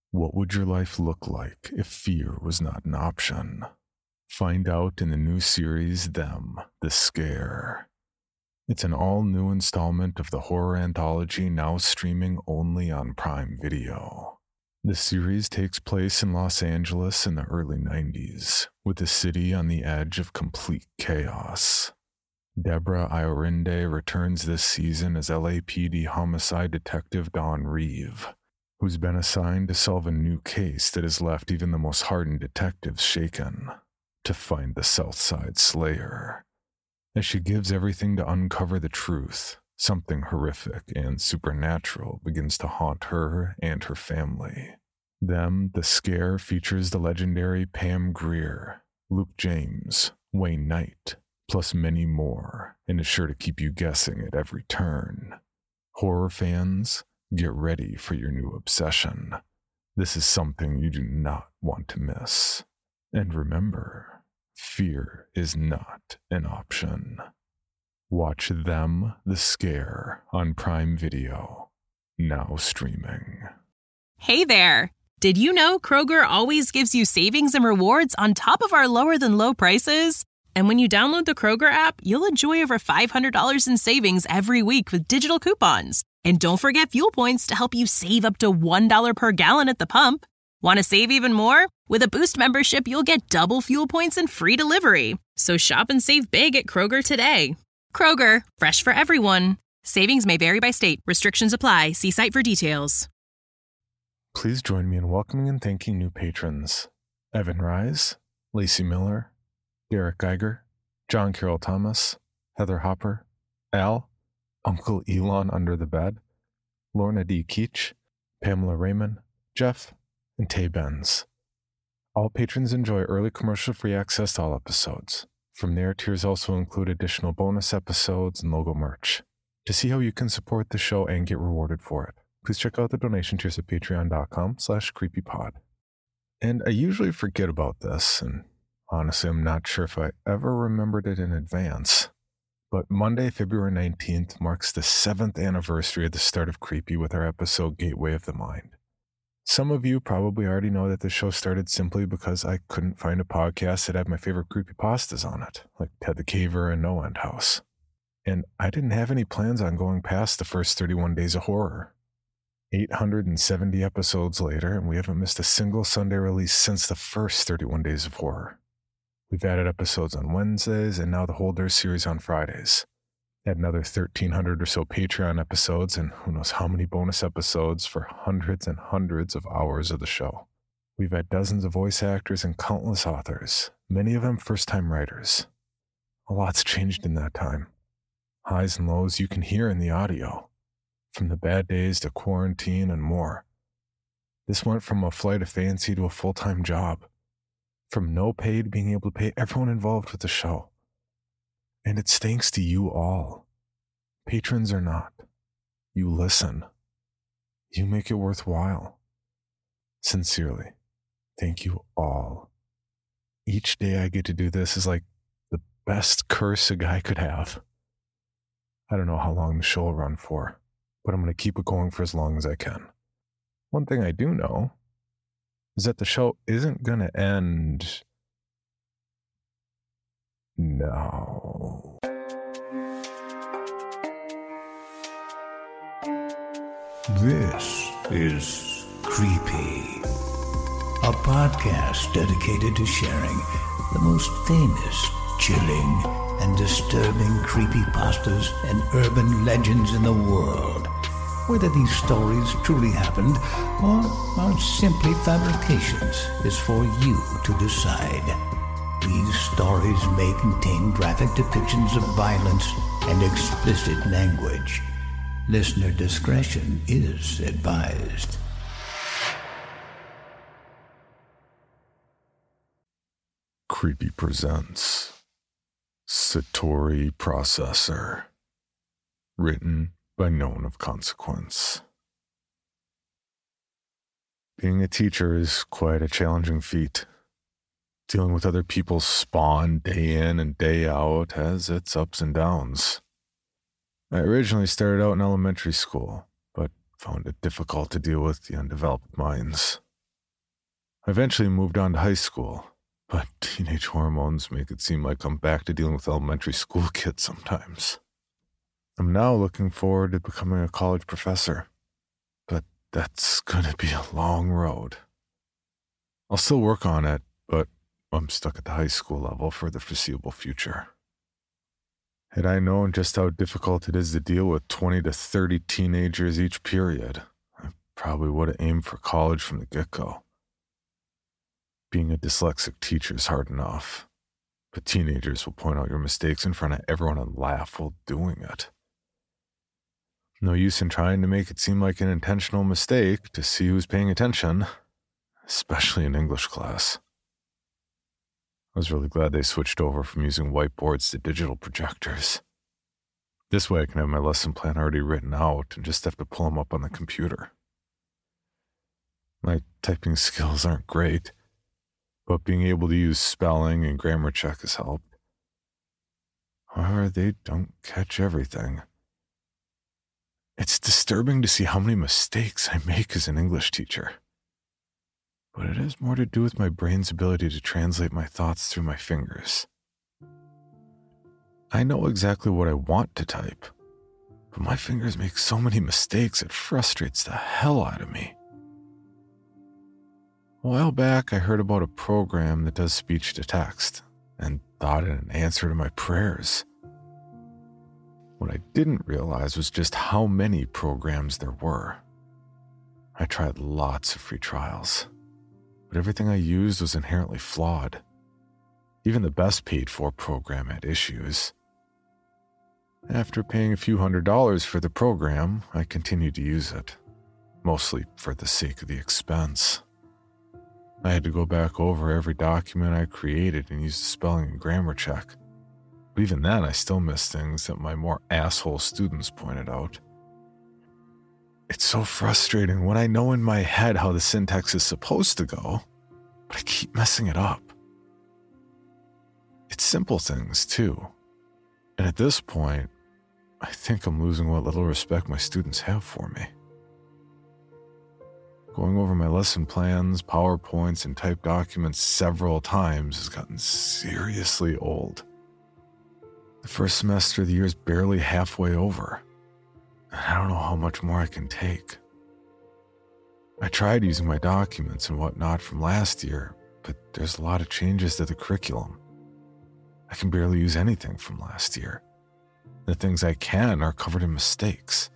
What would your life look like if fear was not an option? Find out in the new series, Them, The Scare. It's an all-new installment of the horror anthology now streaming only on Prime Video. The series takes place in Los Angeles in the early 90s, with the city on the edge of complete chaos. Deborah Iorinde returns this season as LAPD homicide detective Dawn Reeve, who's been assigned to solve a new case that has left even the most hardened detectives shaken, to find the Southside Slayer. As she gives everything to uncover the truth, something horrific and supernatural begins to haunt her and her family. Them, The Scare features the legendary Pam Grier, Luke James, Wayne Knight, plus many more, and is sure to keep you guessing at every turn. Horror fans, get ready for your new obsession. This is something you do not want to miss. And remember, fear is not an option. Watch Them, The Scare on Prime Video, now streaming. Hey there! Did you know Kroger always gives you savings and rewards on top of our lower-than-low prices? And when you download the Kroger app, you'll enjoy over $500 in savings every week with digital coupons. And don't forget fuel points to help you save up to $1 per gallon at the pump. Want to save even more? With a Boost membership, you'll get double fuel points and free delivery. So shop and save big at Kroger today. Kroger, fresh for everyone. Savings may vary by state. Restrictions apply. See site for details. Please join me in welcoming and thanking new patrons: Evan Rise, Lacey Miller, Derek Geiger, John Carroll Thomas, Heather Hopper, Al, Uncle Elon Under the Bed, Lorna D. Keach, Pamela Raymond, Jeff, and Tay Benz. All patrons enjoy early commercial-free access to all episodes. From there, tiers also include additional bonus episodes and logo merch. To see how you can support the show and get rewarded for it, please check out the donation tiers at patreon.com/creepypod. And I usually forget about this, and honestly, I'm not sure if I ever remembered it in advance. But Monday, February 19th marks the 7th anniversary of the start of Creepy with our episode Gateway of the Mind. Some of you probably already know that the show started simply because I couldn't find a podcast that had my favorite creepypastas on it, like Ted the Caver and No End House. And I didn't have any plans on going past the first 31 days of horror. 870 episodes later, and we haven't missed a single Sunday release since the first 31 days of horror. We've added episodes on Wednesdays and now the Holder series on Fridays. Add another 1,300 or so Patreon episodes and who knows how many bonus episodes for hundreds and hundreds of hours of the show. We've had dozens of voice actors and countless authors, many of them first-time writers. A lot's changed in that time. Highs and lows you can hear in the audio, from the bad days to quarantine and more. This went from a flight of fancy to a full-time job. From no pay to being able to pay everyone involved with the show. And it's thanks to you all. Patrons or not, you listen. You make it worthwhile. Sincerely, thank you all. Each day I get to do this is like the best curse a guy could have. I don't know how long the show will run for, but I'm going to keep it going for as long as I can. One thing I do know is that the show isn't going to end now. This is Creepy, a podcast dedicated to sharing the most famous, chilling, and disturbing creepypastas and urban legends in the world. Whether these stories truly happened or are simply fabrications is for you to decide. These stories may contain graphic depictions of violence and explicit language. Listener discretion is advised. Creepy presents Satori Processor, written by No One of Consequence. Being a teacher is quite a challenging feat. Dealing with other people's spawn day in and day out has its ups and downs. I originally started out in elementary school, but found it difficult to deal with the undeveloped minds. I eventually moved on to high school, but teenage hormones make it seem like I'm back to dealing with elementary school kids sometimes. I'm now looking forward to becoming a college professor, but that's going to be a long road. I'll still work on it, but I'm stuck at the high school level for the foreseeable future. Had I known just how difficult it is to deal with 20 to 30 teenagers each period, I probably would have aimed for college from the get-go. Being a dyslexic teacher is hard enough, but teenagers will point out your mistakes in front of everyone and laugh while doing it. No use in trying to make it seem like an intentional mistake to see who's paying attention, especially in English class. I was really glad they switched over from using whiteboards to digital projectors. This way I can have my lesson plan already written out and just have to pull them up on the computer. My typing skills aren't great, but being able to use spelling and grammar check has helped. However, they don't catch everything. It's disturbing to see how many mistakes I make as an English teacher. But it has more to do with my brain's ability to translate my thoughts through my fingers. I know exactly what I want to type, but my fingers make so many mistakes it frustrates the hell out of me. A while back, I heard about a program that does speech to text and thought it an answer to my prayers. What I didn't realize was just how many programs there were. I tried lots of free trials, but everything I used was inherently flawed. Even the best paid-for program had issues. After paying a few $100s for the program, I continued to use it, mostly for the sake of the expense. I had to go back over every document I created and use the spelling and grammar check. But even then, I still missed things that my more asshole students pointed out. It's so frustrating when I know in my head how the syntax is supposed to go, but I keep messing it up. It's simple things, too. And at this point, I think I'm losing what little respect my students have for me. Going over my lesson plans, PowerPoints, and typed documents several times has gotten seriously old. The first semester of the year is barely halfway over, and I don't know how much more I can take. I tried using my documents and whatnot from last year, but there's a lot of changes to the curriculum. I can barely use anything from last year. The things I can are covered in mistakes.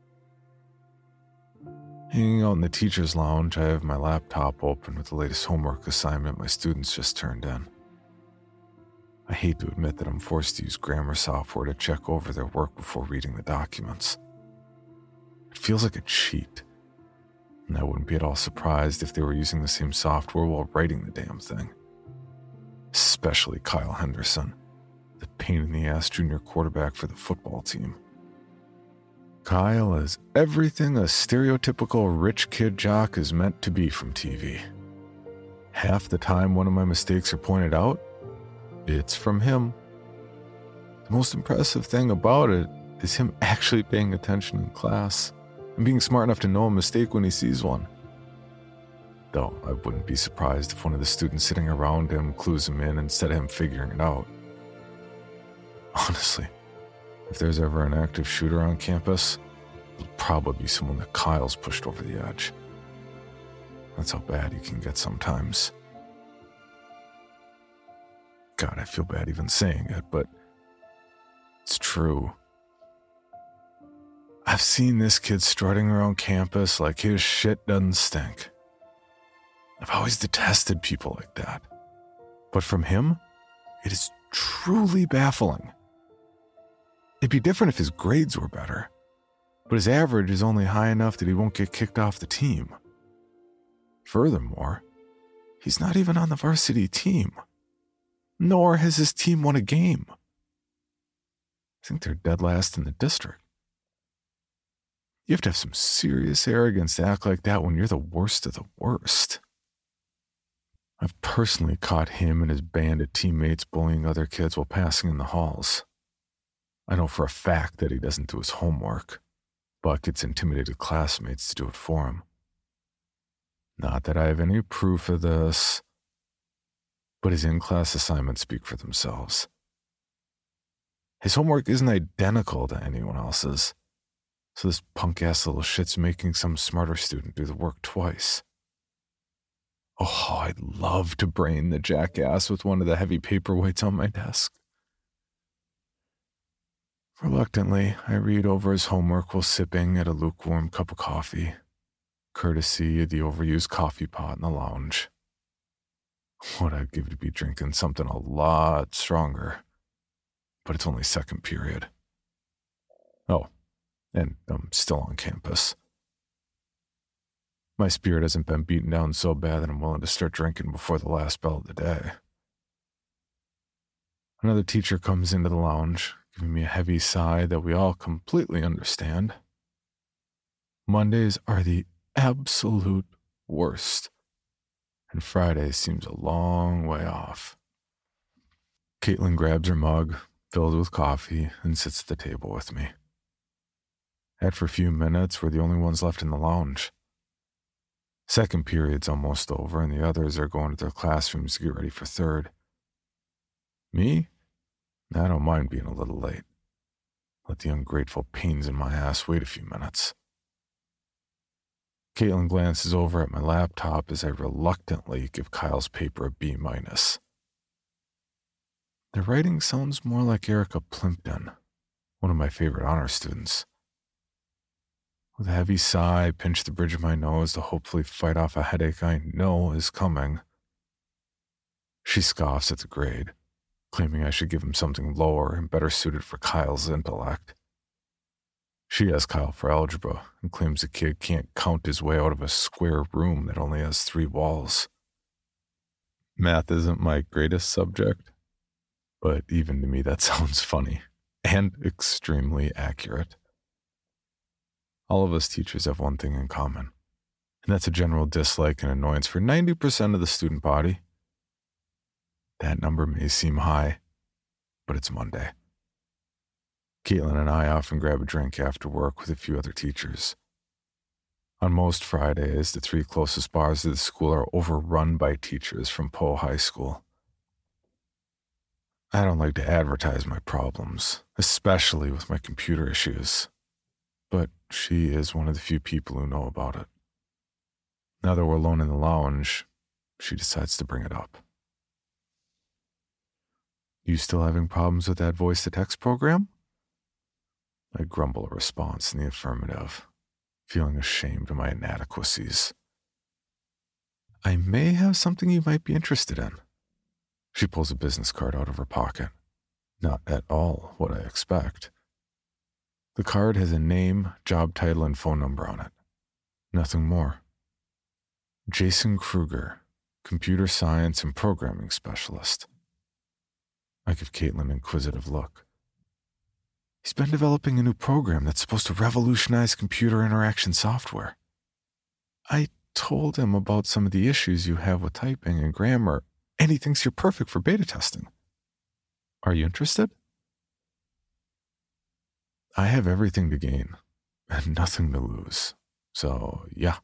Hanging out in the teacher's lounge, I have my laptop open with the latest homework assignment my students just turned in. I hate to admit that I'm forced to use grammar software to check over their work before reading the documents. It feels like a cheat, and I wouldn't be at all surprised if they were using the same software while writing the damn thing. Especially Kyle Henderson, the pain-in-the-ass junior quarterback for the football team. Kyle is everything a stereotypical rich kid jock is meant to be from TV. Half the time one of my mistakes are pointed out, it's from him. The most impressive thing about it is him actually paying attention in class and being smart enough to know a mistake when he sees one. Though I wouldn't be surprised if one of the students sitting around him clues him in instead of him figuring it out. Honestly, if there's ever an active shooter on campus, it'll probably be someone that Kyle's pushed over the edge. That's how bad he can get sometimes. God, I feel bad even saying it, but it's true. I've seen this kid strutting around campus like his shit doesn't stink. I've always detested people like that. But from him, it is truly baffling. It'd be different if his grades were better, but his average is only high enough that he won't get kicked off the team. Furthermore, he's not even on the varsity team, nor has his team won a game. I think they're dead last in the district. You have to have some serious arrogance to act like that when you're the worst of the worst. I've personally caught him and his band of teammates bullying other kids while passing in the halls. I know for a fact that he doesn't do his homework, but gets intimidated classmates to do it for him. Not that I have any proof of this, but his in-class assignments speak for themselves. His homework isn't identical to anyone else's, so this punk-ass little shit's making some smarter student do the work twice. Oh, I'd love to brain the jackass with one of the heavy paperweights on my desk. Reluctantly, I read over his homework while sipping at a lukewarm cup of coffee, courtesy of the overused coffee pot in the lounge. What I'd give to be drinking something a lot stronger, but it's only second period. Oh, and I'm still on campus. My spirit hasn't been beaten down so bad that I'm willing to start drinking before the last bell of the day. Another teacher comes into the lounge, giving me a heavy sigh that we all completely understand. Mondays are the absolute worst, and Friday seems a long way off. Caitlin grabs her mug, filled with coffee, and sits at the table with me. After a few minutes, we're the only ones left in the lounge. Second period's almost over, and the others are going to their classrooms to get ready for third. Me? I don't mind being a little late. Let the ungrateful pains in my ass wait a few minutes. Caitlin glances over at my laptop as I reluctantly give Kyle's paper a B-. The writing sounds more like Erica Plimpton, one of my favorite honor students. With a heavy sigh, I pinch the bridge of my nose to hopefully fight off a headache I know is coming. She scoffs at the grade, claiming I should give him something lower and better suited for Kyle's intellect. She asks Kyle for algebra and claims the kid can't count his way out of a square room that only has 3 walls. Math isn't my greatest subject, but even to me that sounds funny and extremely accurate. All of us teachers have one thing in common, and that's a general dislike and annoyance for 90% of the student body. That number may seem high, but it's Monday. Caitlin and I often grab a drink after work with a few other teachers. On most Fridays, the 3 closest bars to the school are overrun by teachers from Poe High School. I don't like to advertise my problems, especially with my computer issues, but she is one of the few people who know about it. Now that we're alone in the lounge, she decides to bring it up. You still having problems with that voice-to-text program? I grumble a response in the affirmative, feeling ashamed of my inadequacies. I may have something you might be interested in. She pulls a business card out of her pocket. Not at all what I expect. The card has a name, job title, and phone number on it. Nothing more. Jason Kruger, computer science and programming specialist. I give Caitlin an inquisitive look. He's been developing a new program that's supposed to revolutionize computer interaction software. I told him about some of the issues you have with typing and grammar, and he thinks you're perfect for beta testing. Are you interested? I have everything to gain and nothing to lose, so yeah.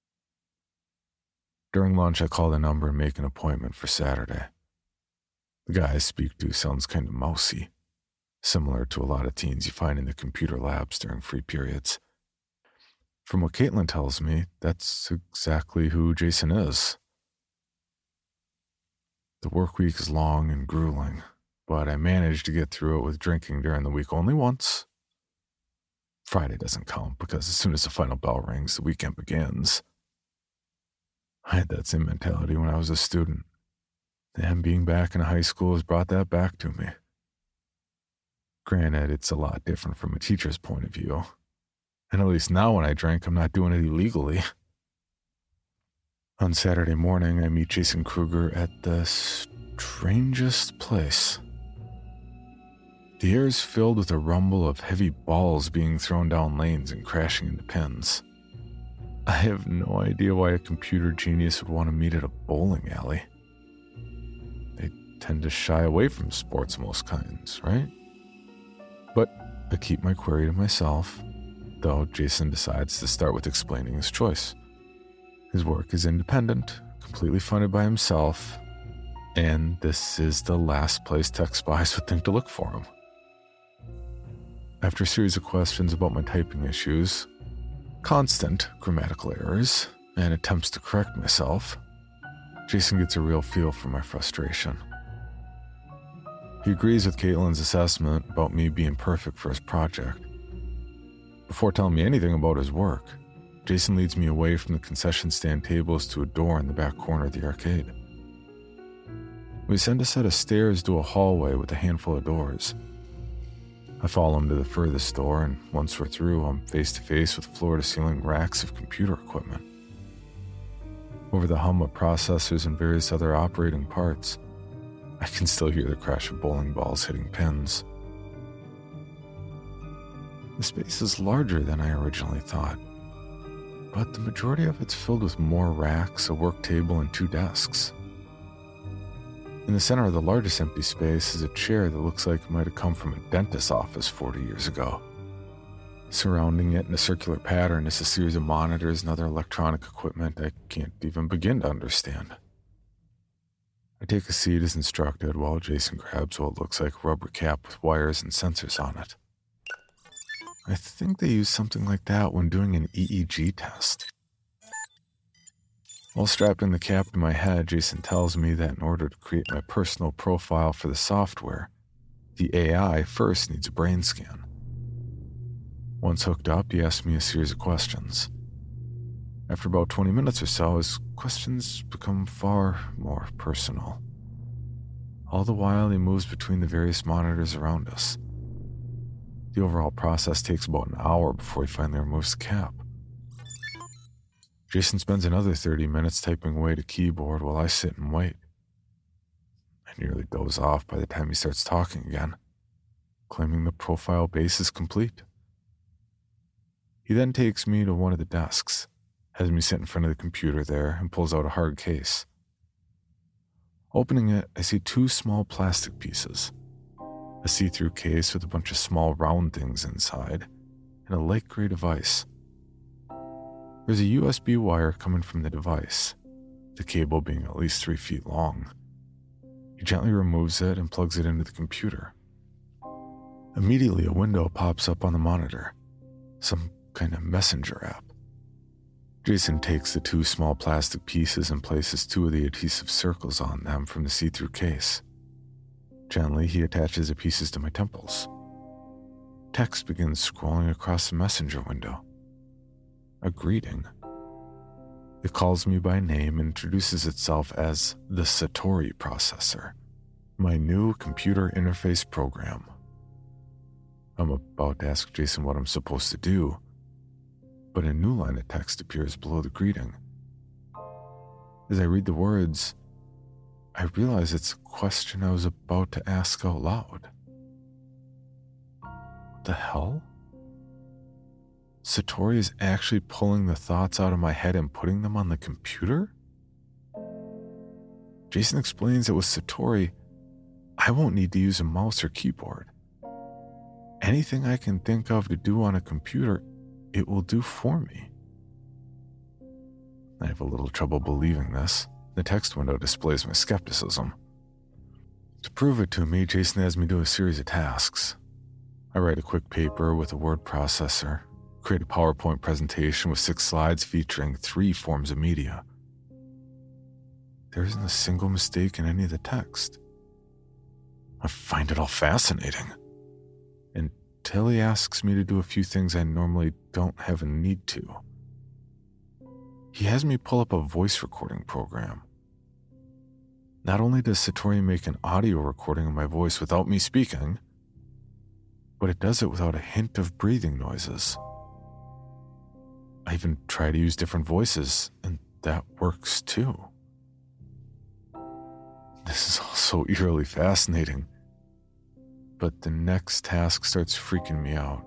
During lunch, I call the number and make an appointment for Saturday. The guy I speak to sounds kind of mousy, similar to a lot of teens you find in the computer labs during free periods. From what Caitlin tells me, that's exactly who Jason is. The work week is long and grueling, but I managed to get through it with drinking during the week only once. Friday doesn't count because as soon as the final bell rings, the weekend begins. I had that same mentality when I was a student, and being back in high school has brought that back to me. Granted, it's a lot different from a teacher's point of view, and at least now when I drink, I'm not doing it illegally. On Saturday morning, I meet Jason Kruger at the strangest place. The air is filled with a rumble of heavy balls being thrown down lanes and crashing into pins. I have no idea why a computer genius would want to meet at a bowling alley. They tend to shy away from sports of most kinds, right? But I keep my query to myself, though Jason decides to start with explaining his choice. His work is independent, completely funded by himself, and this is the last place tech spies would think to look for him. After a series of questions about my typing issues, constant grammatical errors, and attempts to correct myself, Jason gets a real feel for my frustration. He agrees with Caitlin's assessment about me being perfect for his project. Before telling me anything about his work, Jason leads me away from the concession stand tables to a door in the back corner of the arcade. We ascend a set of stairs to a hallway with a handful of doors. I follow him to the furthest door, and once we're through, I'm face to face with floor-to-ceiling racks of computer equipment. Over the hum of processors and various other operating parts, I can still hear the crash of bowling balls hitting pins. The space is larger than I originally thought, but the majority of it's filled with more racks, a work table, and 2 desks. In the center of the largest empty space is a chair that looks like it might have come from a dentist's office 40 years ago. Surrounding it in a circular pattern is a series of monitors and other electronic equipment I can't even begin to understand. I take a seat as instructed while Jason grabs what looks like a rubber cap with wires and sensors on it. I think they use something like that when doing an EEG test. While strapping the cap to my head, Jason tells me that in order to create my personal profile for the software, the AI first needs a brain scan. Once hooked up, he asks me a series of questions. After about 20 minutes or so, his questions become far more personal. All the while, he moves between the various monitors around us. The overall process takes about an hour before he finally removes the cap. Jason spends another 30 minutes typing away at a keyboard while I sit and wait. I nearly doze off by the time he starts talking again, claiming the profile base is complete. He then takes me to one of the desks, has me sit in front of the computer there, and pulls out a hard case. Opening it, I see 2 small plastic pieces, a see-through case with a bunch of small round things inside, and a light gray device. There's a USB wire coming from the device, the cable being at least 3 feet long. He gently removes it and plugs it into the computer. Immediately, a window pops up on the monitor, some kind of messenger app. Jason takes the 2 small plastic pieces and places 2 of the adhesive circles on them from the see-through case. Gently, he attaches the pieces to my temples. Text begins scrolling across the messenger window. A greeting. It calls me by name and introduces itself as the Satori processor, my new computer interface program. I'm about to ask Jason what I'm supposed to do, but a new line of text appears below the greeting. As I read the words, I realize it's a question I was about to ask out loud. What the hell? Satori is actually pulling the thoughts out of my head and putting them on the computer? Jason explains that with Satori, I won't need to use a mouse or keyboard. Anything I can think of to do on a computer, it will do for me. I have a little trouble believing this. The text window displays my skepticism. To prove it to me, Jason has me do a series of tasks. I write a quick paper with a word processor, create a PowerPoint presentation with 6 slides featuring 3 forms of media. There isn't a single mistake in any of the text. I find it all fascinating. Until he asks me to do a few things I normally don't have a need to. He has me pull up a voice recording program. Not only does Satori make an audio recording of my voice without me speaking, but it does it without a hint of breathing noises. I even try to use different voices, and that works too. This is all so eerily fascinating, but the next task starts freaking me out.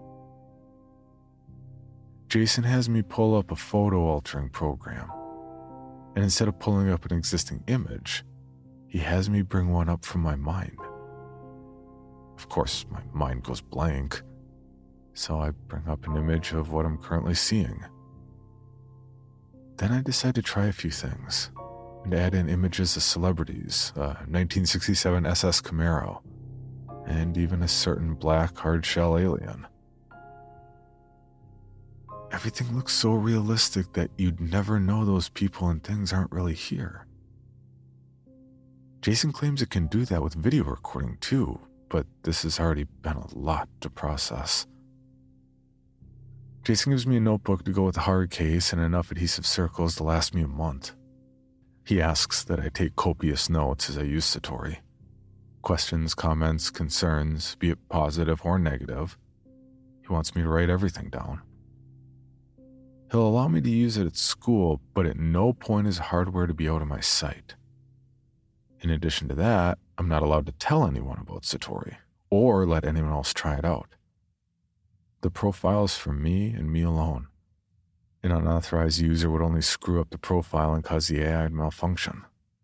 Jason has me pull up a photo-altering program, and instead of pulling up an existing image, he has me bring one up from my mind. Of course, my mind goes blank, so I bring up an image of what I'm currently seeing. Then I decided to try a few things and add in images of celebrities, a 1967 SS Camaro, and even a certain black hard-shell alien. Everything looks so realistic that you'd never know those people and things aren't really here. Jason claims it can do that with video recording too, but this has already been a lot to process. Jason gives me a notebook to go with the hard case and enough adhesive circles to last me a month. He asks that I take copious notes as I use Satori. Questions, comments, concerns, be it positive or negative. He wants me to write everything down. He'll allow me to use it at school, but at no point is hardware to be out of my sight. In addition to that, I'm not allowed to tell anyone about Satori, or let anyone else try it out. The profile is for me and me alone. An unauthorized user would only screw up the profile and cause the AI to malfunction.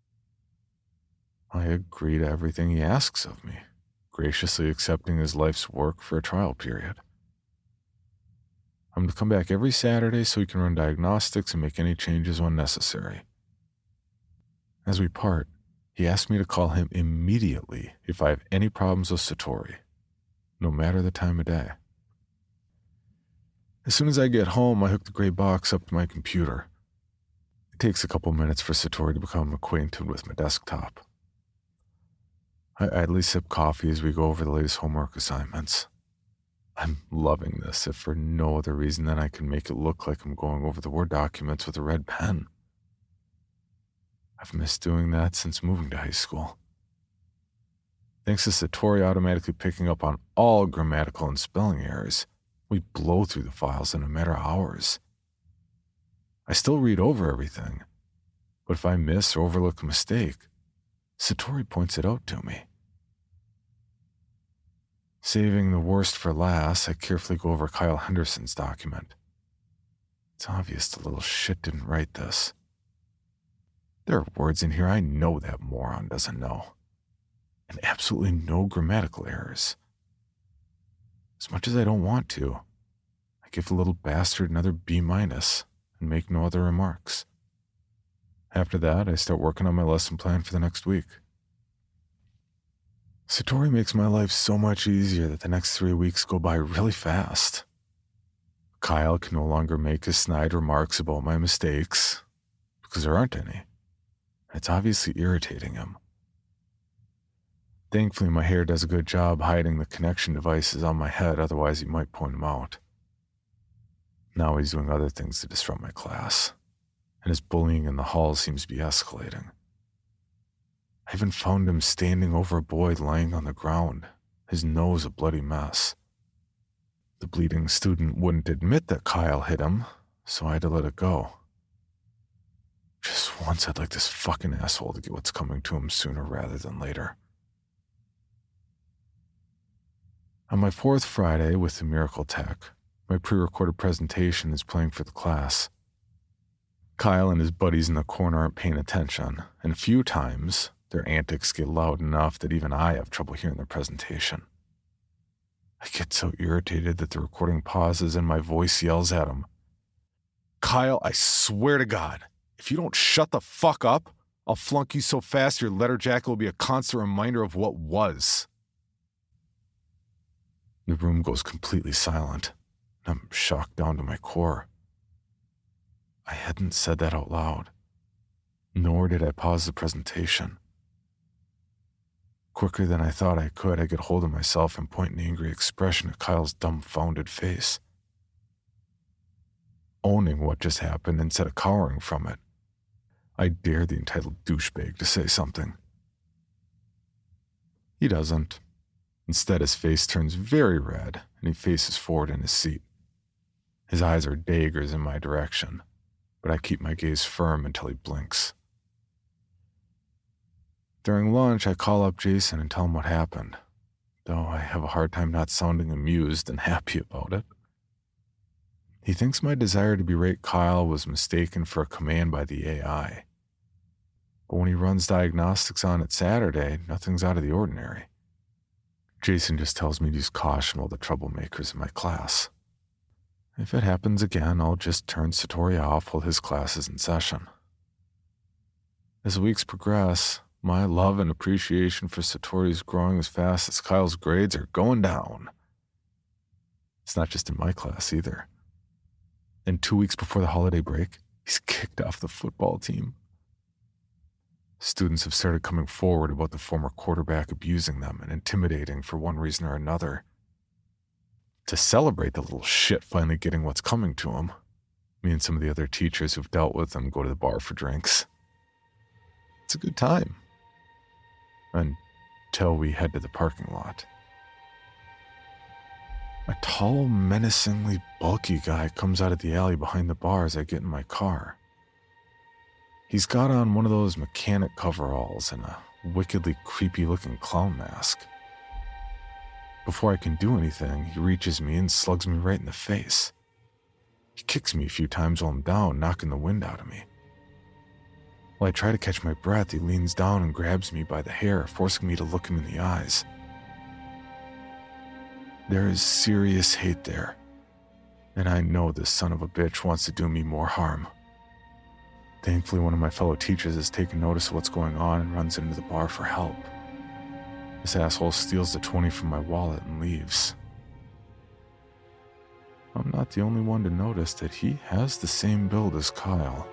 I agree to everything he asks of me, graciously accepting his life's work for a trial period. I'm to come back every Saturday so he can run diagnostics and make any changes when necessary. As we part, he asked me to call him immediately if I have any problems with Satori, no matter the time of day. As soon as I get home, I hook the gray box up to my computer. It takes a couple minutes for Satori to become acquainted with my desktop. I idly sip coffee as we go over the latest homework assignments. I'm loving this, if for no other reason than I can make it look like I'm going over the Word documents with a red pen. I've missed doing that since moving to high school. Thanks to Satori automatically picking up on all grammatical and spelling errors, we blow through the files in a matter of hours. I still read over everything, but if I miss or overlook a mistake, Satori points it out to me. Saving the worst for last, I carefully go over Kyle Henderson's document. It's obvious the little shit didn't write this. There are words in here I know that moron doesn't know, and absolutely no grammatical errors. As much as I don't want to, I give the little bastard another B- and make no other remarks. After that, I start working on my lesson plan for the next week. Satori makes my life so much easier that the next 3 weeks go by really fast. Kyle can no longer make his snide remarks about my mistakes, because there aren't any. It's obviously irritating him. Thankfully, my hair does a good job hiding the connection devices on my head, otherwise he might point them out. Now he's doing other things to disrupt my class, and his bullying in the hall seems to be escalating. I even found him standing over a boy lying on the ground, his nose a bloody mess. The bleeding student wouldn't admit that Kyle hit him, so I had to let it go. Just once I'd like this fucking asshole to get what's coming to him sooner rather than later. On my 4th Friday with the Miracle Tech, my pre-recorded presentation is playing for the class. Kyle and his buddies in the corner aren't paying attention, and a few times, their antics get loud enough that even I have trouble hearing their presentation. I get so irritated that the recording pauses and my voice yells at him. Kyle, I swear to God, if you don't shut the fuck up, I'll flunk you so fast your letter jacket will be a constant reminder of what was. The room goes completely silent. I'm shocked down to my core. I hadn't said that out loud, nor did I pause the presentation. Quicker than I thought I could, I get hold of myself and point an angry expression at Kyle's dumbfounded face. Owning what just happened instead of cowering from it, I dare the entitled douchebag to say something. He doesn't. Instead, his face turns very red and he faces forward in his seat. His eyes are daggers in my direction, but I keep my gaze firm until he blinks. During lunch, I call up Jason and tell him what happened, though I have a hard time not sounding amused and happy about it. He thinks my desire to berate Kyle was mistaken for a command by the AI. But when he runs diagnostics on it Saturday, nothing's out of the ordinary. Jason just tells me to use caution with the troublemakers in my class. If it happens again, I'll just turn Satori off while his class is in session. As the weeks progress, my love and appreciation for Satori is growing as fast as Kyle's grades are going down. It's not just in my class either. And 2 weeks before the holiday break, he's kicked off the football team. Students have started coming forward about the former quarterback abusing them and intimidating for one reason or another. To celebrate the little shit finally getting what's coming to him, me and some of the other teachers who've dealt with him go to the bar for drinks. It's a good time. Until we head to the parking lot. A tall, menacingly bulky guy comes out of the alley behind the bar as I get in my car. He's got on one of those mechanic coveralls and a wickedly creepy-looking clown mask. Before I can do anything, he reaches me and slugs me right in the face. He kicks me a few times while I'm down, knocking the wind out of me. While I try to catch my breath, he leans down and grabs me by the hair, forcing me to look him in the eyes. There is serious hate there, and I know this son of a bitch wants to do me more harm. Thankfully, one of my fellow teachers has taken notice of what's going on and runs into the bar for help. This asshole steals the 20 from my wallet and leaves. I'm not the only one to notice that he has the same build as Kyle.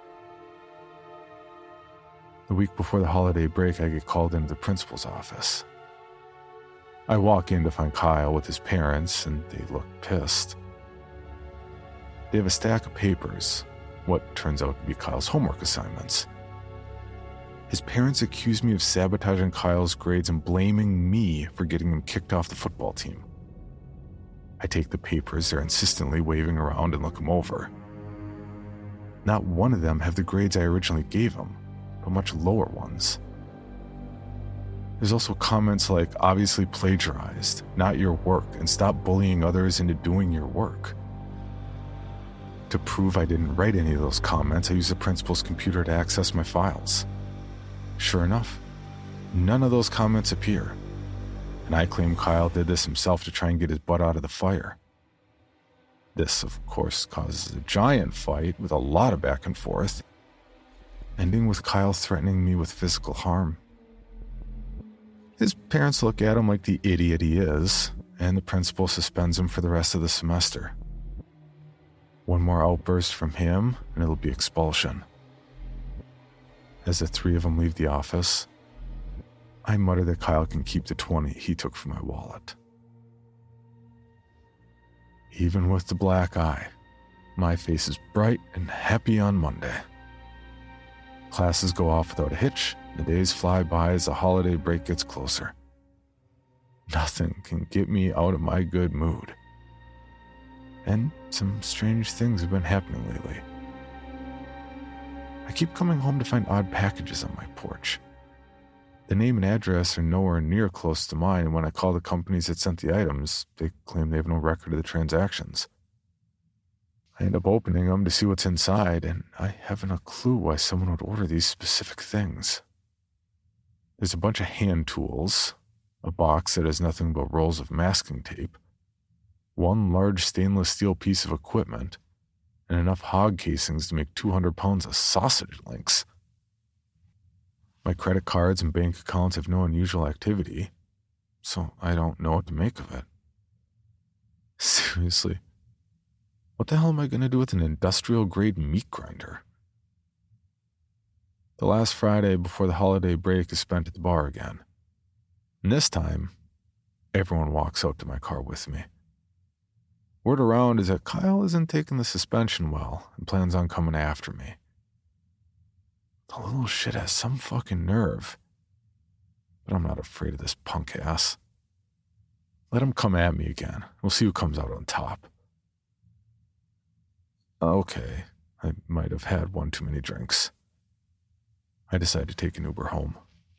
The week before the holiday break, I get called into the principal's office. I walk in to find Kyle with his parents, and they look pissed. They have a stack of papers, what turns out to be Kyle's homework assignments. His parents accuse me of sabotaging Kyle's grades and blaming me for getting him kicked off the football team. I take the papers they're insistently waving around and look them over. Not one of them have the grades I originally gave him, but much lower ones. There's also comments like obviously plagiarized, not your work, and stop bullying others into doing your work. To prove I didn't write any of those comments, I used the principal's computer to access my files. Sure enough, none of those comments appear, and I claim Kyle did this himself to try and get his butt out of the fire. This, of course, causes a giant fight with a lot of back and forth, ending with Kyle threatening me with physical harm. His parents look at him like the idiot he is, and the principal suspends him for the rest of the semester. One more outburst from him, and it'll be expulsion. As the three of them leave the office, I mutter that Kyle can keep the 20 he took from my wallet. Even with the black eye, my face is bright and happy on Monday. Classes go off without a hitch, and the days fly by as the holiday break gets closer. Nothing can get me out of my good mood. And some strange things have been happening lately. I keep coming home to find odd packages on my porch. The name and address are nowhere near close to mine, and when I call the companies that sent the items, they claim they have no record of the transactions. I end up opening them to see what's inside, and I haven't a clue why someone would order these specific things. There's a bunch of hand tools, a box that has nothing but rolls of masking tape, one large stainless steel piece of equipment, and enough hog casings to make 200 pounds of sausage links. My credit cards and bank accounts have no unusual activity, so I don't know what to make of it. Seriously, what the hell am I going to do with an industrial-grade meat grinder? The last Friday before the holiday break is spent at the bar again. And this time, everyone walks out to my car with me. Word around is that Kyle isn't taking the suspension well and plans on coming after me. The little shit has some fucking nerve. But I'm not afraid of this punk ass. Let him come at me again. We'll see who comes out on top. Okay, I might have had one too many drinks. I decide to take an Uber home.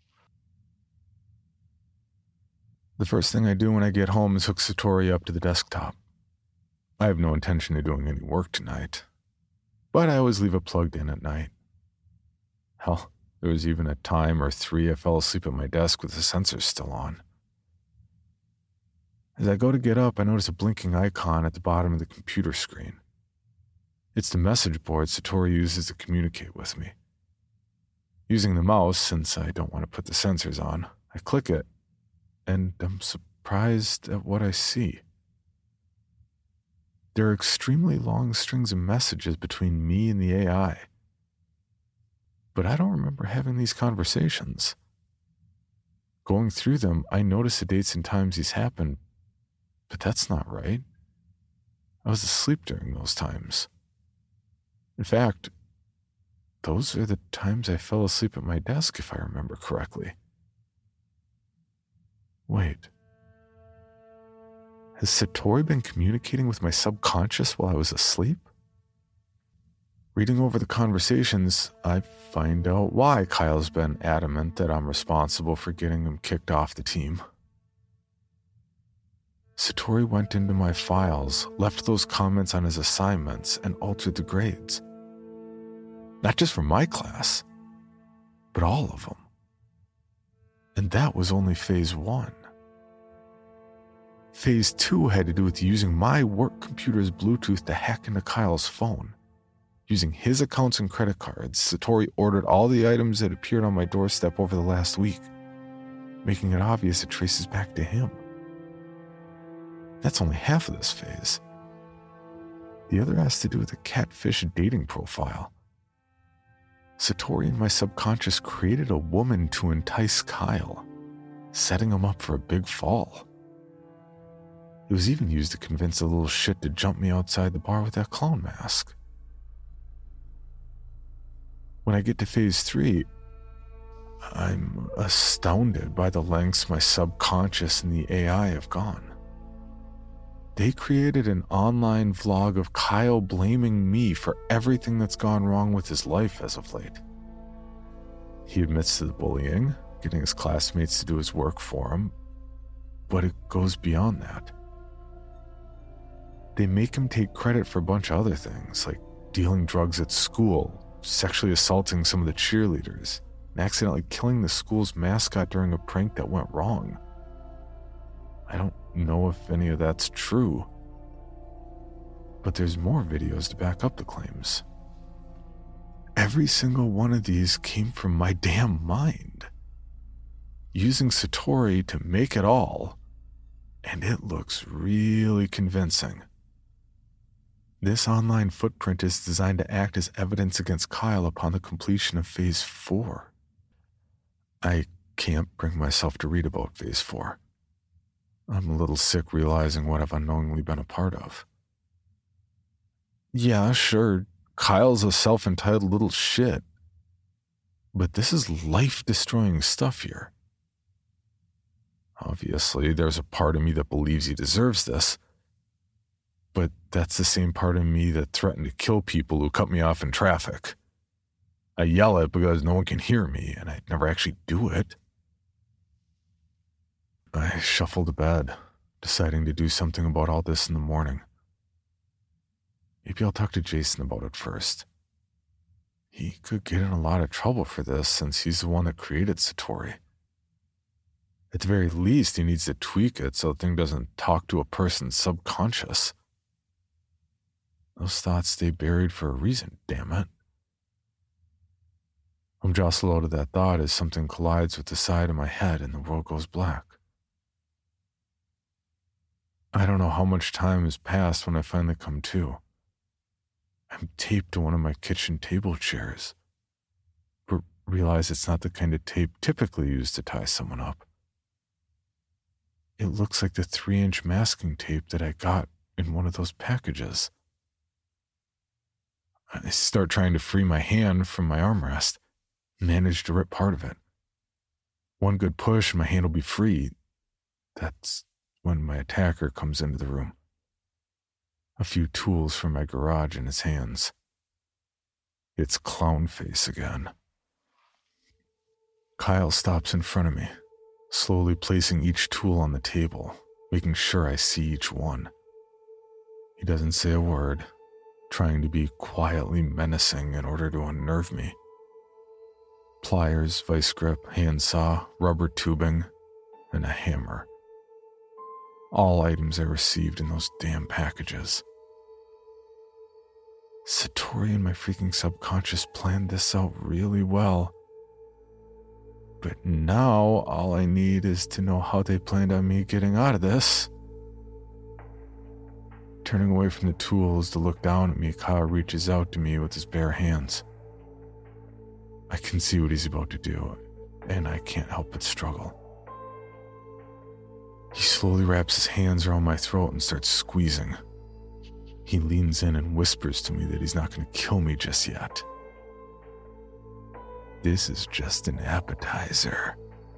The first thing I do when I get home is hook Satori up to the desktop. I have no intention of doing any work tonight, but I always leave it plugged in at night. Hell, there was even a time or 3 I fell asleep at my desk with the sensors still on. As I go to get up, I notice a blinking icon at the bottom of the computer screen. It's the message board Satori uses to communicate with me. Using the mouse, since I don't want to put the sensors on, I click it, and I'm surprised at what I see. There are extremely long strings of messages between me and the AI. But I don't remember having these conversations. Going through them, I notice the dates and times these happened, but that's not right. I was asleep during those times. In fact, those are the times I fell asleep at my desk, if I remember correctly. Wait. Has Satori been communicating with my subconscious while I was asleep? Reading over the conversations, I find out why Kyle's been adamant that I'm responsible for getting him kicked off the team. Satori went into my files, left those comments on his assignments, and altered the grades. Not just for my class, but all of them. And that was only phase 1. Phase 2 had to do with using my work computer's Bluetooth to hack into Kyle's phone. Using his accounts and credit cards, Satori ordered all the items that appeared on my doorstep over the last week, making it obvious it traces back to him. That's only half of this phase. The other has to do with a catfish dating profile. Satori and my subconscious created a woman to entice Kyle, setting him up for a big fall. It was even used to convince the little shit to jump me outside the bar with that clown mask. When I get to phase 3, I'm astounded by the lengths my subconscious and the AI have gone. They created an online vlog of Kyle blaming me for everything that's gone wrong with his life as of late. He admits to the bullying, getting his classmates to do his work for him, but it goes beyond that. They make him take credit for a bunch of other things, like dealing drugs at school, sexually assaulting some of the cheerleaders, and accidentally killing the school's mascot during a prank that went wrong. I don't know if any of that's true, but there's more videos to back up the claims. Every single one of these came from my damn mind, using Satori to make it all, and it looks really convincing. This online footprint is designed to act as evidence against Kyle upon the completion of Phase 4. I can't bring myself to read about Phase 4. I'm a little sick realizing what I've unknowingly been a part of. Yeah, sure, Kyle's a self-entitled little shit, but this is life-destroying stuff here. Obviously, there's a part of me that believes he deserves this, but that's the same part of me that threatened to kill people who cut me off in traffic. I yell it because no one can hear me, and I'd never actually do it. I shuffle to bed, deciding to do something about all this in the morning. Maybe I'll talk to Jason about it first. He could get in a lot of trouble for this since he's the one that created Satori. At the very least, he needs to tweak it so the thing doesn't talk to a person's subconscious. Those thoughts stay buried for a reason, damn it. I'm jostled out of that thought as something collides with the side of my head and the world goes black. I don't know how much time has passed when I finally come to. I'm taped to one of my kitchen table chairs, but realize it's not the kind of tape typically used to tie someone up. It looks like the 3-inch masking tape that I got in one of those packages. I start trying to free my hand from my armrest, manage to rip part of it. One good push and my hand will be free. That's when my attacker comes into the room. A few tools from my garage in his hands. It's clown face again. Kyle stops in front of me, slowly placing each tool on the table, making sure I see each one. He doesn't say a word, trying to be quietly menacing in order to unnerve me. Pliers, vice grip, handsaw, rubber tubing, and a hammer. All items I received in those damn packages. Satori and my freaking subconscious planned this out really well. But now all I need is to know how they planned on me getting out of this. Turning away from the tools to look down at me, Kyle reaches out to me with his bare hands. I can see what he's about to do, and I can't help but struggle. He slowly wraps his hands around my throat and starts squeezing. He leans in and whispers to me that he's not going to kill me just yet. This is just an appetizer.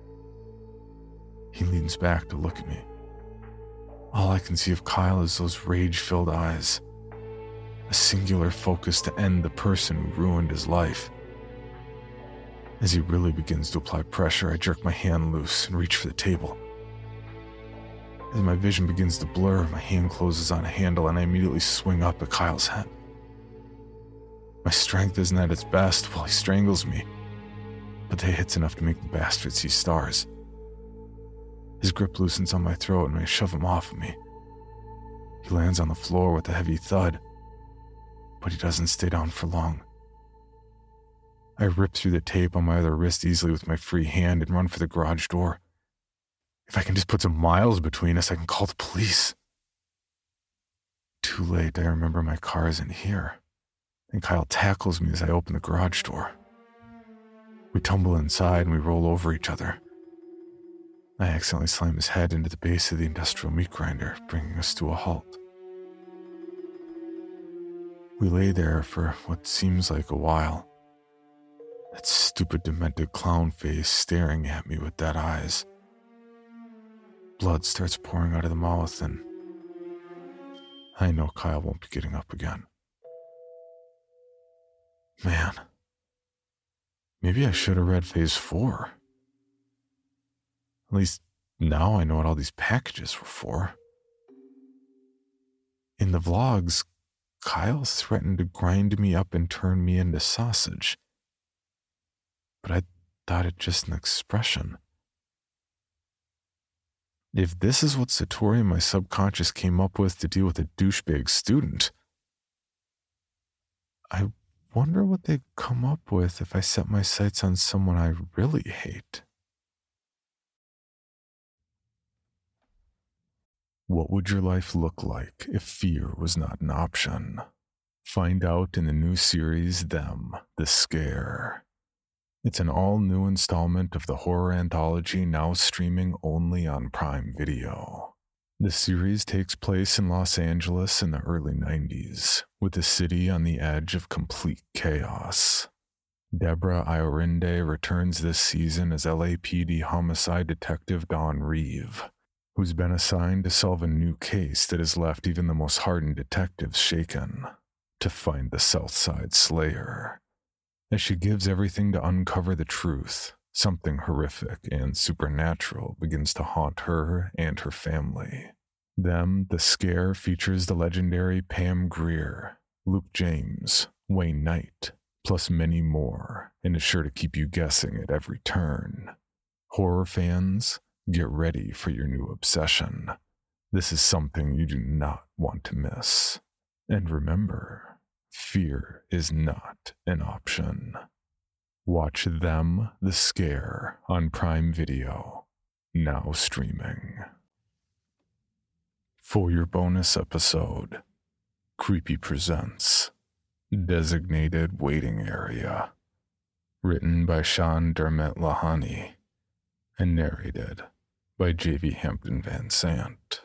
He leans back to look at me. All I can see of Kyle is those rage-filled eyes. A singular focus to end the person who ruined his life. As he really begins to apply pressure, I jerk my hand loose and reach for the table. As my vision begins to blur, my hand closes on a handle and I immediately swing up at Kyle's head. My strength isn't at its best while he strangles me, but that hits enough to make the bastard see stars. His grip loosens on my throat and I shove him off of me. He lands on the floor with a heavy thud, but he doesn't stay down for long. I rip through the tape on my other wrist easily with my free hand and run for the garage door. If I can just put some miles between us, I can call the police. Too late, I remember my car isn't here, and Kyle tackles me as I open the garage door. We tumble inside and we roll over each other. I accidentally slam his head into the base of the industrial meat grinder, bringing us to a halt. We lay there for what seems like a while. That stupid, demented clown face staring at me with dead eyes. Blood starts pouring out of the mouth, and I know Kyle won't be getting up again. Man, maybe I should have read Phase 4. At least now I know what all these packages were for. In the vlogs, Kyle threatened to grind me up and turn me into sausage. But I thought it just an expression. If this is what Satori and my subconscious came up with to deal with a douchebag student, I wonder what they'd come up with if I set my sights on someone I really hate. What would your life look like if fear was not an option? Find out in the new series, Them, The Scare. It's an all-new installment of the horror anthology now streaming only on Prime Video. The series takes place in Los Angeles in the early 90s, with the city on the edge of complete chaos. Deborah Iorinde returns this season as LAPD homicide detective Dawn Reeve, who's been assigned to solve a new case that has left even the most hardened detectives shaken, to find the Southside Slayer. As she gives everything to uncover the truth, something horrific and supernatural begins to haunt her and her family. Them, The Scare features the legendary Pam Grier, Luke James, Wayne Knight, plus many more, and is sure to keep you guessing at every turn. Horror fans, get ready for your new obsession. This is something you do not want to miss. And remember, fear is not an option. Watch Them, The Scare on Prime Video, now streaming. For your bonus episode, Creepy presents Designated Waiting Area, written by Sean Dermot Lahani and narrated by J.V. Hampton Van Sant.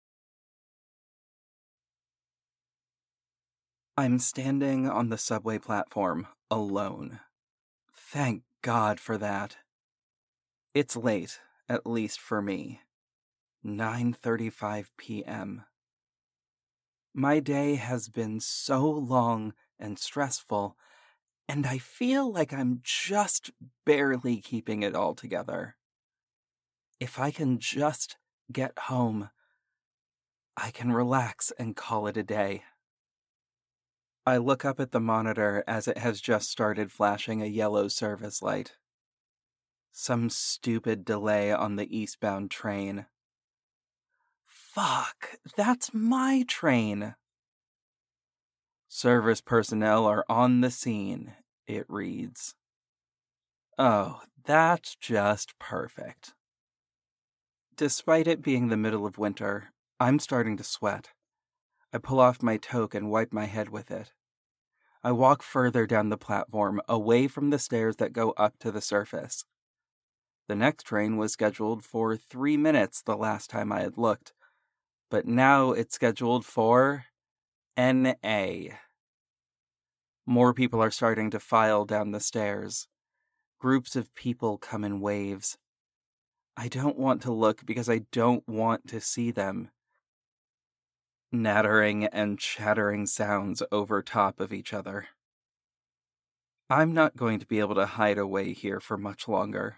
I'm standing on the subway platform, alone. Thank God for that. It's late, at least for me. 9:35 p.m. My day has been so long and stressful, and I feel like I'm just barely keeping it all together. If I can just get home, I can relax and call it a day. I look up at the monitor as it has just started flashing a yellow service light. Some stupid delay on the eastbound train. Fuck, that's my train. Service personnel are on the scene, it reads. Oh, that's just perfect. Despite it being the middle of winter, I'm starting to sweat. I pull off my toque and wipe my head with it. I walk further down the platform, away from the stairs that go up to the surface. The next train was scheduled for 3 minutes the last time I had looked, but now it's scheduled for NA. More people are starting to file down the stairs. Groups of people come in waves. I don't want to look because I don't want to see them. Nattering and chattering sounds over top of each other. I'm not going to be able to hide away here for much longer.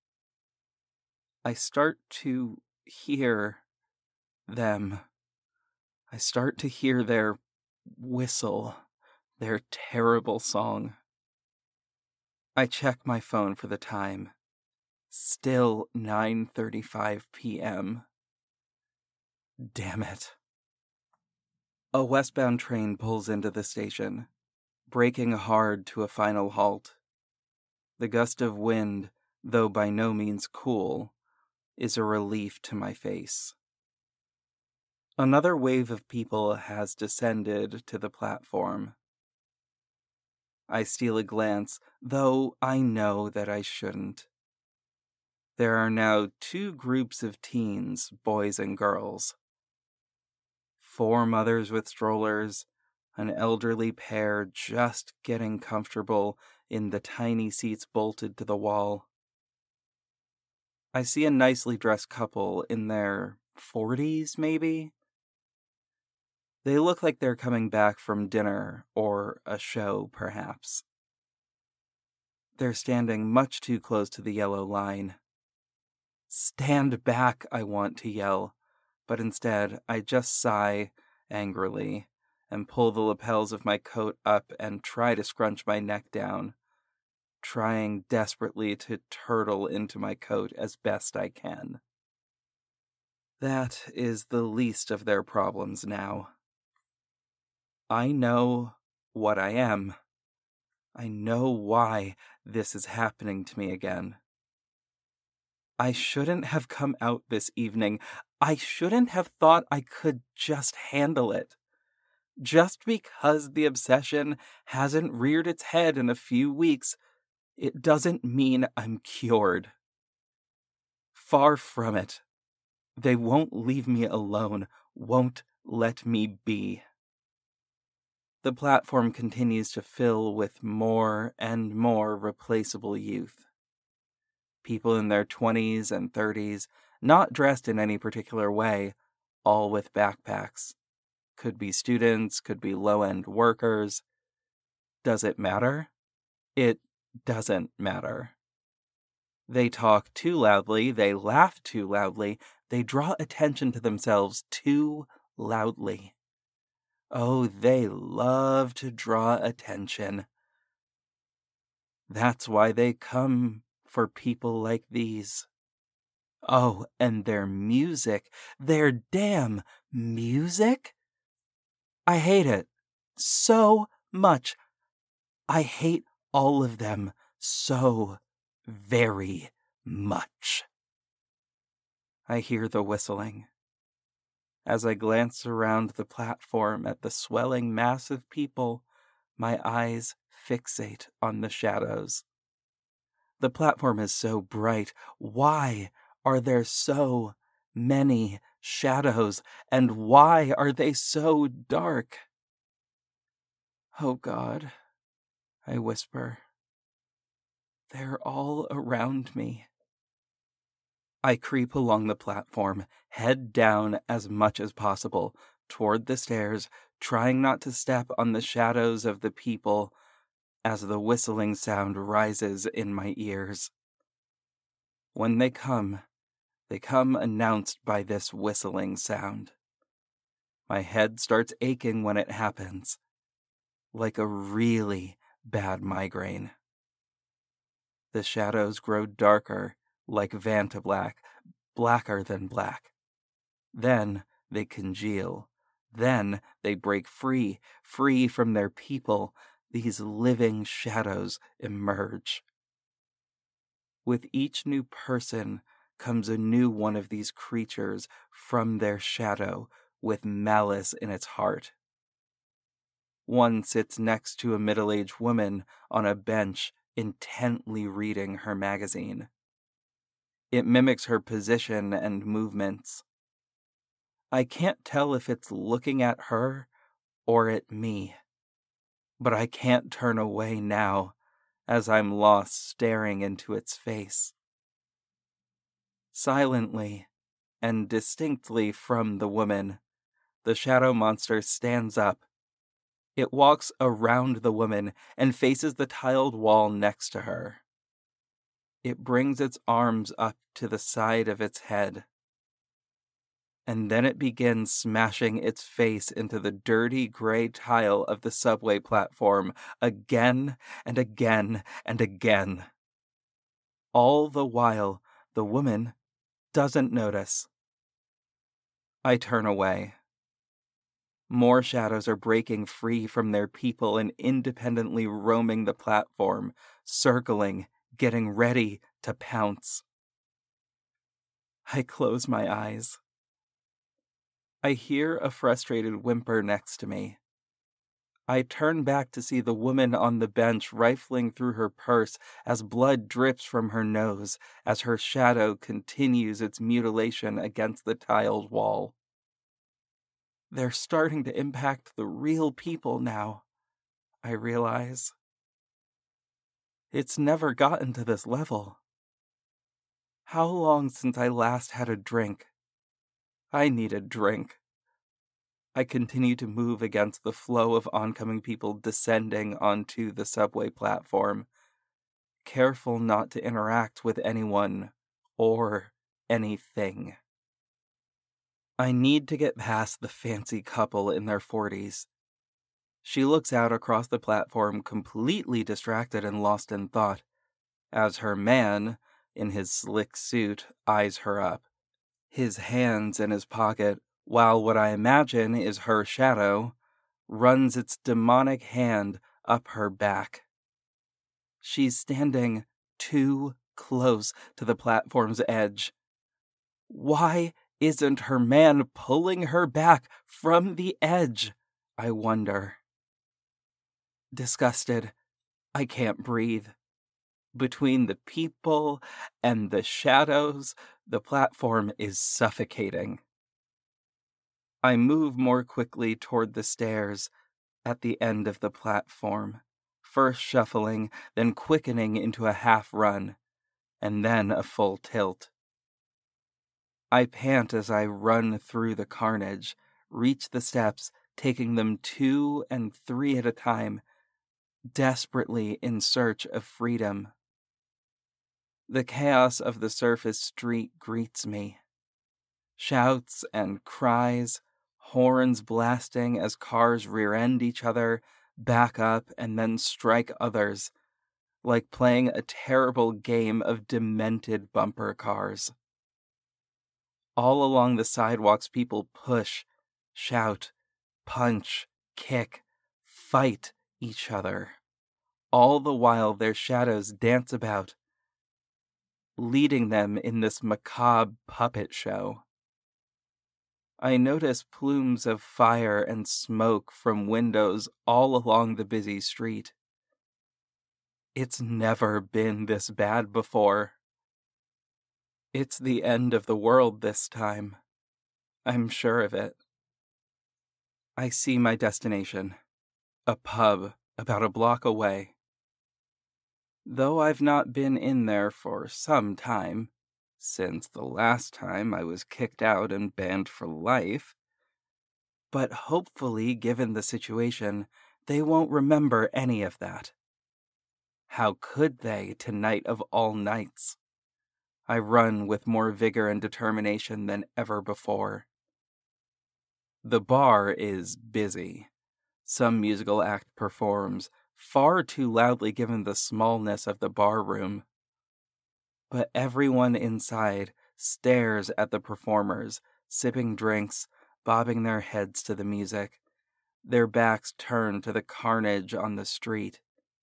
I start to hear them. I start to hear their whistle, their terrible song. I check my phone for the time. Still 9:35 p.m. Damn it. A westbound train pulls into the station, braking hard to a final halt. The gust of wind, though by no means cool, is a relief to my face. Another wave of people has descended to the platform. I steal a glance, though I know that I shouldn't. There are now 2 groups of teens, boys and girls. 4 mothers with strollers, an elderly pair just getting comfortable in the tiny seats bolted to the wall. I see a nicely dressed couple in their 40s, maybe? They look like they're coming back from dinner or a show, perhaps. They're standing much too close to the yellow line. Stand back, I want to yell, but instead I just sigh angrily and pull the lapels of my coat up and try to scrunch my neck down, trying desperately to turtle into my coat as best I can. That is the least of their problems now. I know what I am. I know why this is happening to me again. I shouldn't have come out this evening. I shouldn't have thought I could just handle it. Just because the obsession hasn't reared its head in a few weeks, it doesn't mean I'm cured. Far from it. They won't leave me alone, won't let me be. The platform continues to fill with more and more replaceable youth. People in their 20s and 30s, not dressed in any particular way, all with backpacks. Could be students, could be low-end workers. Does it matter? It doesn't matter. They talk too loudly, they laugh too loudly, they draw attention to themselves too loudly. Oh, they love to draw attention. That's why they come for people like these. Oh, and their music, their damn music? I hate it so much. I hate all of them so very much. I hear the whistling. As I glance around the platform at the swelling mass of people, my eyes fixate on the shadows. The platform is so bright. Why are there so many shadows? And why are they so dark? Oh God, I whisper. They're all around me. I creep along the platform, head down as much as possible, toward the stairs, trying not to step on the shadows of the people as the whistling sound rises in my ears. When they come announced by this whistling sound. My head starts aching when it happens, like a really bad migraine. The shadows grow darker, like Vantablack, blacker than black. Then They congeal. Then they break free from their people. These living shadows emerge. With each new person comes a new one of these creatures from their shadow with malice in its heart. One sits next to a middle-aged woman on a bench, intently reading her magazine. It mimics her position and movements. I can't tell if it's looking at her or at me, but I can't turn away now as I'm lost staring into its face. Silently and distinctly from the woman, the shadow monster stands up. It walks around the woman and faces the tiled wall next to her. It brings its arms up to the side of its head. And then it begins smashing its face into the dirty gray tile of the subway platform again and again and again. All the while, the woman doesn't notice. I turn away. More shadows are breaking free from their people and independently roaming the platform, circling, getting ready to pounce. I close my eyes. I hear a frustrated whimper next to me. I turn back to see the woman on the bench rifling through her purse as blood drips from her nose as her shadow continues its mutilation against the tiled wall. They're starting to impact the real people now, I realize. It's never gotten to this level. How long since I last had a drink? I need a drink. I continue to move against the flow of oncoming people descending onto the subway platform, careful not to interact with anyone or anything. I need to get past the fancy couple in their 40s. She looks out across the platform completely distracted and lost in thought, as her man, in his slick suit, eyes her up, his hands in his pocket, while what I imagine is her shadow runs its demonic hand up her back. She's standing too close to the platform's edge. Why isn't her man pulling her back from the edge? I wonder. Disgusted, I can't breathe. Between the people and the shadows, the platform is suffocating. I move more quickly toward the stairs at the end of the platform, first shuffling, then quickening into a half run, and then a full tilt. I pant as I run through the carnage, reach the steps, taking them 2 and 3 at a time, desperately in search of freedom. The chaos of the surface street greets me. Shouts and cries, horns blasting as cars rear-end each other, back up, and then strike others, like playing a terrible game of demented bumper cars. All along the sidewalks, people push, shout, punch, kick, fight each other. All the while their shadows dance about, leading them in this macabre puppet show. I notice plumes of fire and smoke from windows all along the busy street. It's never been this bad before. It's the end of the world this time. I'm sure of it. I see my destination, a pub about a block away. Though I've not been in there for some time, since the last time I was kicked out and banned for life, but hopefully, given the situation, they won't remember any of that. How could they, tonight of all nights? I run with more vigor and determination than ever before. The bar is busy. Some musical act performs, far too loudly given the smallness of the bar room. But everyone inside stares at the performers, sipping drinks, bobbing their heads to the music, their backs turned to the carnage on the street.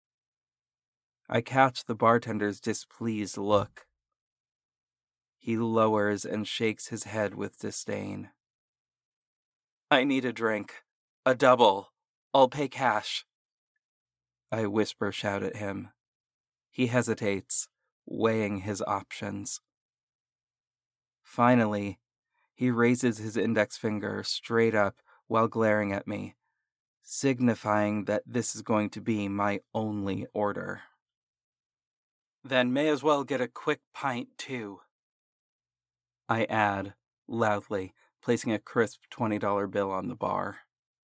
I catch the bartender's displeased look. He lowers and shakes his head with disdain. "I need a drink. A double. I'll pay cash." I whisper shout at him. He hesitates, weighing his options. Finally, he raises his index finger straight up while glaring at me, signifying that this is going to be my only order. "Then may as well get a quick pint, too," I add, loudly, placing a crisp $20 bill on the bar.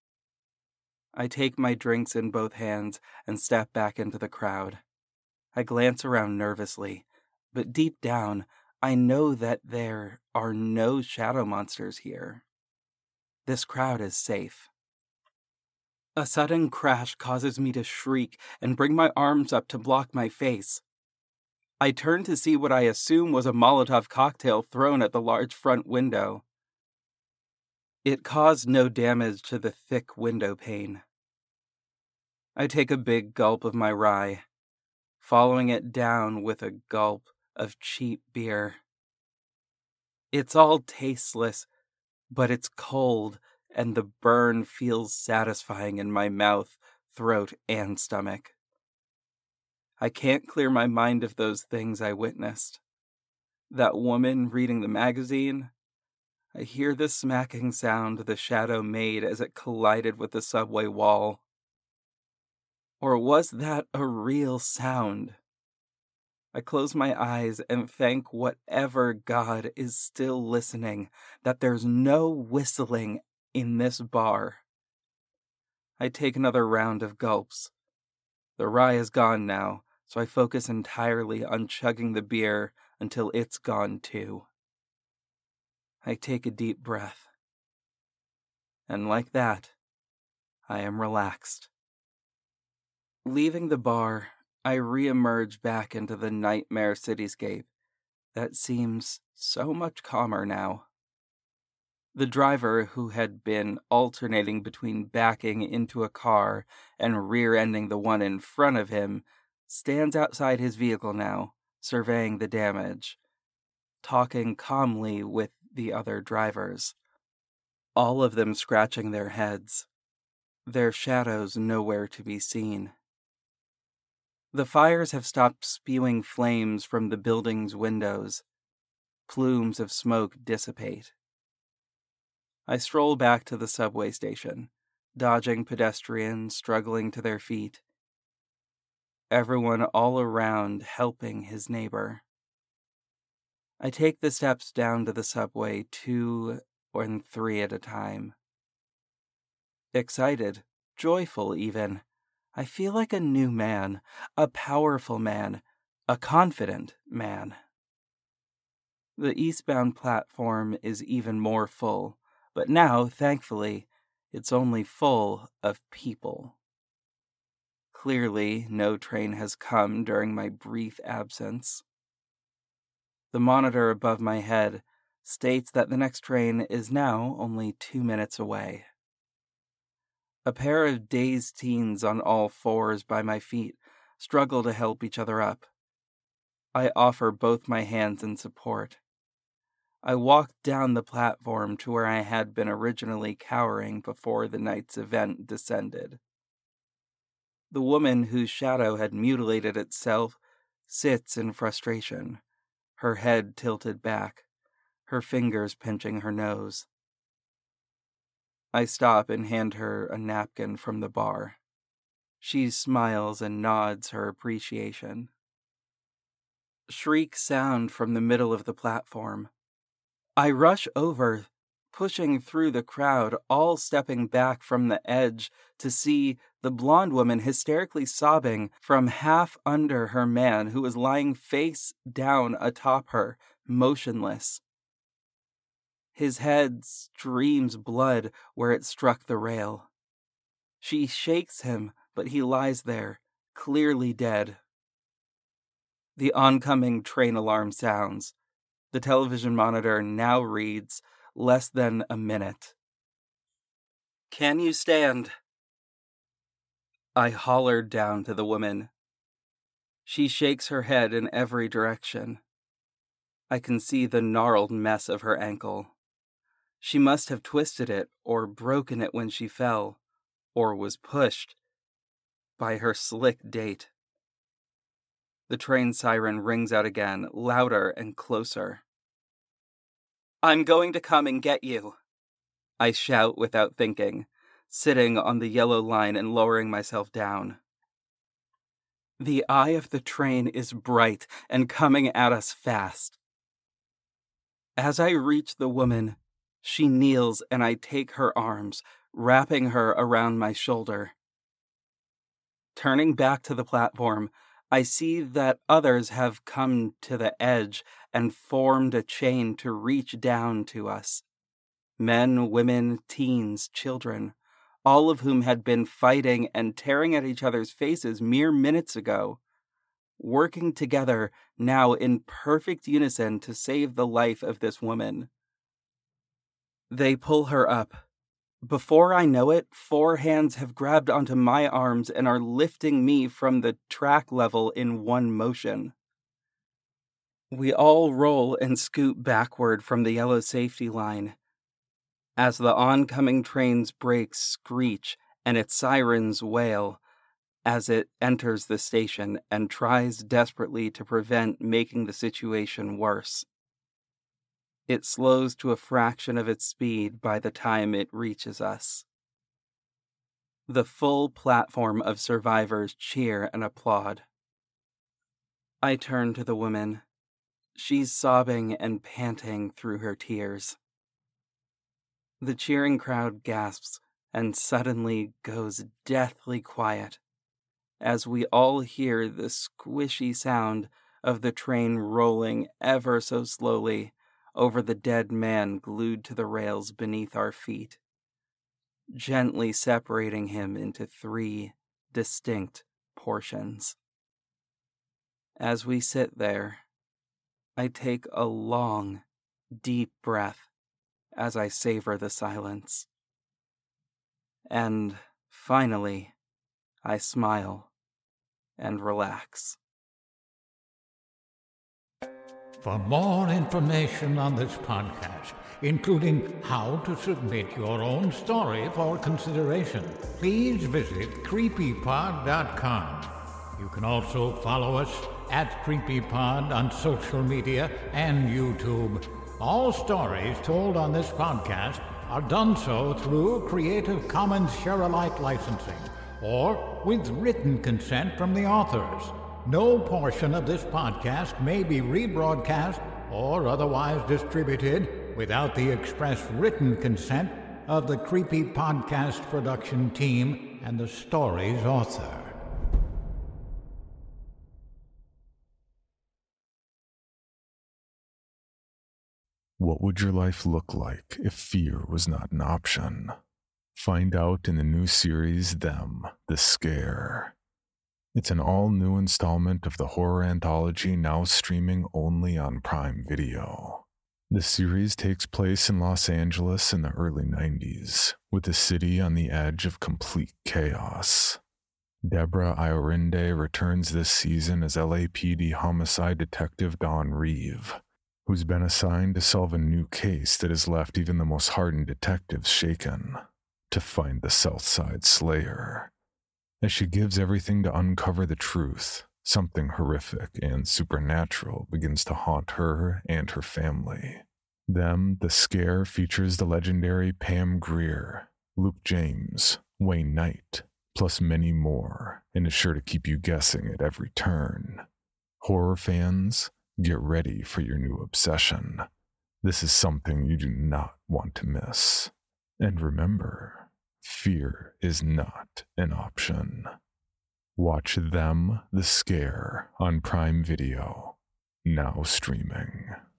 I take my drinks in both hands and step back into the crowd. I glance around nervously, but deep down, I know that there are no shadow monsters here. This crowd is safe. A sudden crash causes me to shriek and bring my arms up to block my face. I turn to see what I assume was a Molotov cocktail thrown at the large front window. It caused no damage to the thick window pane. I take a big gulp of my rye, following it down with a gulp of cheap beer. It's all tasteless, but it's cold, and the burn feels satisfying in my mouth, throat, and stomach. I can't clear my mind of those things I witnessed. That woman reading the magazine. I hear the smacking sound the shadow made as it collided with the subway wall. Or was that a real sound? I close my eyes and thank whatever God is still listening that there's no whistling in this bar. I take another round of gulps. The rye is gone now, so I focus entirely on chugging the beer until it's gone too. I take a deep breath. And like that, I am relaxed. Leaving the bar, I re-emerge back into the nightmare cityscape that seems so much calmer now. The driver, who had been alternating between backing into a car and rear-ending the one in front of him, stands outside his vehicle now, surveying the damage, talking calmly with the other drivers, all of them scratching their heads, their shadows nowhere to be seen. The fires have stopped spewing flames from the building's windows. Plumes of smoke dissipate. I stroll back to the subway station, dodging pedestrians struggling to their feet. Everyone all around helping his neighbor. I take the steps down to the subway 2 and 3 at a time. Excited, joyful even. I feel like a new man, a powerful man, a confident man. The eastbound platform is even more full, but now, thankfully, it's only full of people. Clearly, no train has come during my brief absence. The monitor above my head states that the next train is now only 2 minutes away. A pair of dazed teens on all fours by my feet struggle to help each other up. I offer both my hands in support. I walk down the platform to where I had been originally cowering before the night's event descended. The woman whose shadow had mutilated itself sits in frustration, her head tilted back, her fingers pinching her nose. I stop and hand her a napkin from the bar. She smiles and nods her appreciation. Shrieks sound from the middle of the platform. I rush over, pushing through the crowd, all stepping back from the edge to see the blonde woman hysterically sobbing from half under her man who was lying face down atop her, motionless. His head streams blood where it struck the rail. She shakes him, but he lies there, clearly dead. The oncoming train alarm sounds. The television monitor now reads less than a minute. Can you stand? I hollered down to the woman. She shakes her head in every direction. I can see the gnarled mess of her ankle. She must have twisted it or broken it when she fell, or was pushed by her slick date. The train siren rings out again, louder and closer. I'm going to come and get you, I shout without thinking, sitting on the yellow line and lowering myself down. The eye of the train is bright and coming at us fast. As I reach the woman, she kneels and I take her arms, wrapping her around my shoulder. Turning back to the platform, I see that others have come to the edge and formed a chain to reach down to us. Men, women, teens, children, all of whom had been fighting and tearing at each other's faces mere minutes ago, working together now in perfect unison to save the life of this woman. They pull her up. Before I know it, 4 hands have grabbed onto my arms and are lifting me from the track level in one motion. We all roll and scoot backward from the yellow safety line. As the oncoming train's brakes screech and its sirens wail as it enters the station and tries desperately to prevent making the situation worse. It slows to a fraction of its speed by the time it reaches us. The full platform of survivors cheer and applaud. I turn to the woman. She's sobbing and panting through her tears. The cheering crowd gasps and suddenly goes deathly quiet as we all hear the squishy sound of the train rolling ever so slowly over the dead man glued to the rails beneath our feet, gently separating him into 3 distinct portions. As we sit there, I take a long, deep breath as I savor the silence. And finally, I smile and relax. For more information on this podcast, including how to submit your own story for consideration, please visit creepypod.com. You can also follow us at CreepyPod on social media and YouTube. All stories told on this podcast are done so through Creative Commons Share-alike licensing or with written consent from the authors. No portion of this podcast may be rebroadcast or otherwise distributed without the express written consent of the Creepy Podcast production team and the story's author. What would your life look like if fear was not an option? Find out in the new series, Them, The Scare. It's an all-new installment of the horror anthology now streaming only on Prime Video. The series takes place in Los Angeles in the early 90s, with the city on the edge of complete chaos. Deborah Iorinde returns this season as LAPD homicide detective Dawn Reeve, who's been assigned to solve a new case that has left even the most hardened detectives shaken, to find the Southside Slayer. As she gives everything to uncover the truth, something horrific and supernatural begins to haunt her and her family. Them, The Scare features the legendary Pam Grier, Luke James, Wayne Knight, plus many more, and is sure to keep you guessing at every turn. Horror fans, get ready for your new obsession. This is something you do not want to miss. And remember, fear is not an option. Watch Them, The Scare on Prime Video, now streaming.